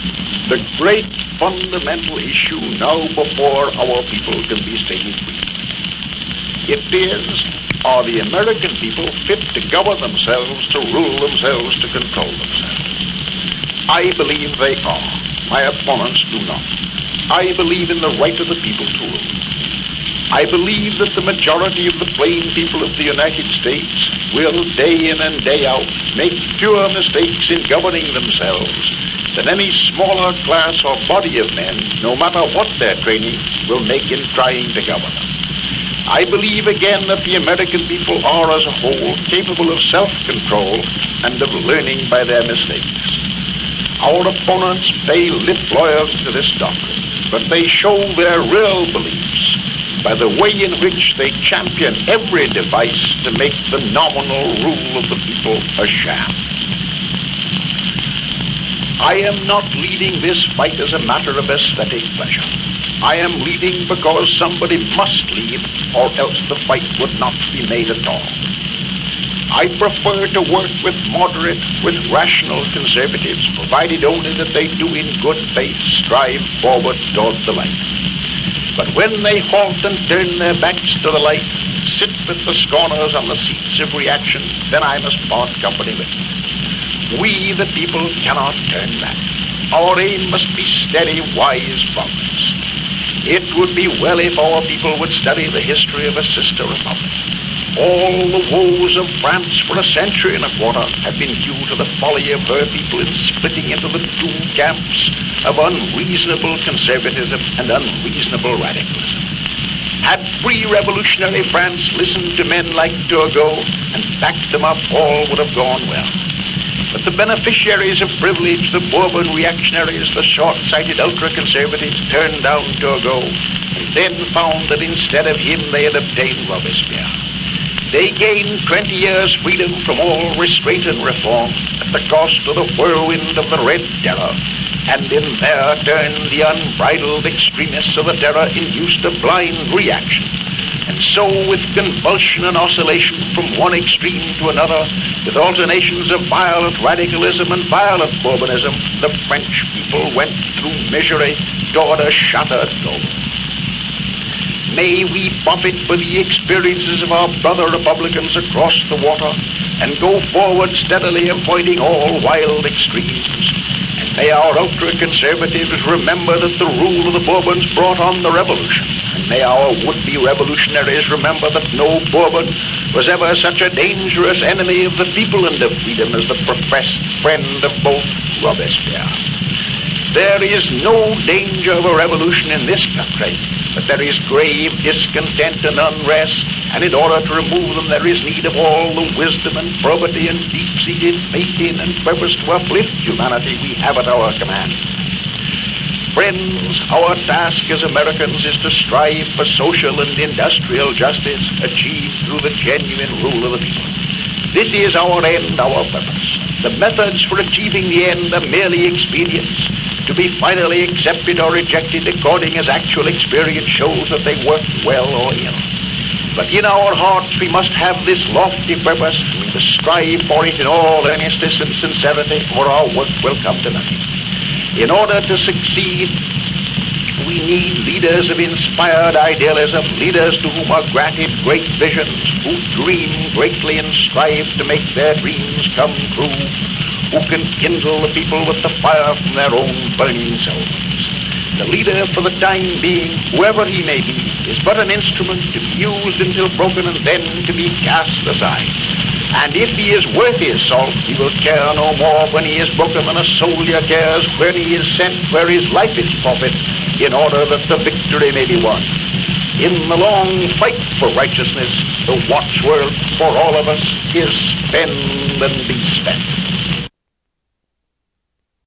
The great fundamental issue now before our people can be stated briefly. It is, are the American people fit to govern themselves, to rule themselves, to control themselves? I believe they are. My opponents do not. I believe in the right of the people to rule. I believe that the majority of the plain people of the United States will, day in and day out, make fewer mistakes in governing themselves than any smaller class or body of men, no matter what their training, will make in trying to govern them. I believe again that the American people are as a whole capable of self-control and of learning by their mistakes. Our opponents pay lip loyalty to this doctrine, but they show their real beliefs by the way in which they champion every device to make the nominal rule of the people a sham. I am not leading this fight as a matter of aesthetic pleasure. I am leading because somebody must lead, or else the fight would not be made at all. I prefer to work with moderate, with rational conservatives, provided only that they do in good faith strive forward toward the light. But when they halt and turn their backs to the light, sit with the scorners on the seats of reaction, then I must part company with them. We, the people, cannot turn back. Our aim must be steady, wise progress. It would be well if our people would study the history of a sister republic. All the woes of France for a century and a quarter have been due to the folly of her people in splitting into the two camps of unreasonable conservatism and unreasonable radicalism. Had pre-revolutionary France listened to men like Turgot and backed them up, all would have gone well. But the beneficiaries of privilege, the Bourbon reactionaries, the short-sighted ultra-conservatives, turned down Turgot and then found that instead of him they had obtained Robespierre. They gained 20 years' freedom from all restraint and reform at the cost of the whirlwind of the Red Terror, and in their turn the unbridled extremists of the terror induced a blind reaction. And so, with convulsion and oscillation from one extreme to another, with alternations of violent radicalism and violent Bourbonism, the French people went through misery toward a shattered goal. May we profit by the experiences of our brother republicans across the water and go forward steadily, avoiding all wild extremes. And may our ultra-conservatives remember that the rule of the Bourbons brought on the revolution. And may our would-be revolutionaries remember that no Bourbon was ever such a dangerous enemy of the people and of freedom as the professed friend of both Robespierre. There is no danger of a revolution in this country, but there is grave discontent and unrest, and in order to remove them there is need of all the wisdom and probity and deep-seated faith in and purpose to uplift humanity we have at our command. Friends, our task as Americans is to strive for social and industrial justice achieved through the genuine rule of the people. This is our end, our purpose. The methods for achieving the end are merely expedients, to be finally accepted or rejected according as actual experience shows that they work well or ill. But in our hearts we must have this lofty purpose, and we must strive for it in all earnestness and sincerity, or our work will come to nothing. In order to succeed, we need leaders of inspired idealism, leaders to whom are granted great visions, who dream greatly and strive to make their dreams come true, who can kindle the people with the fire from their own burning souls. The leader, for the time being, whoever he may be, is but an instrument to be used until broken and then to be cast aside. And if he is worth his salt, he will care no more when he is broken than a soldier cares where he is sent, where his life is profit, in order that the victory may be won. In the long fight for righteousness, the watchword for all of us is spend and be spent.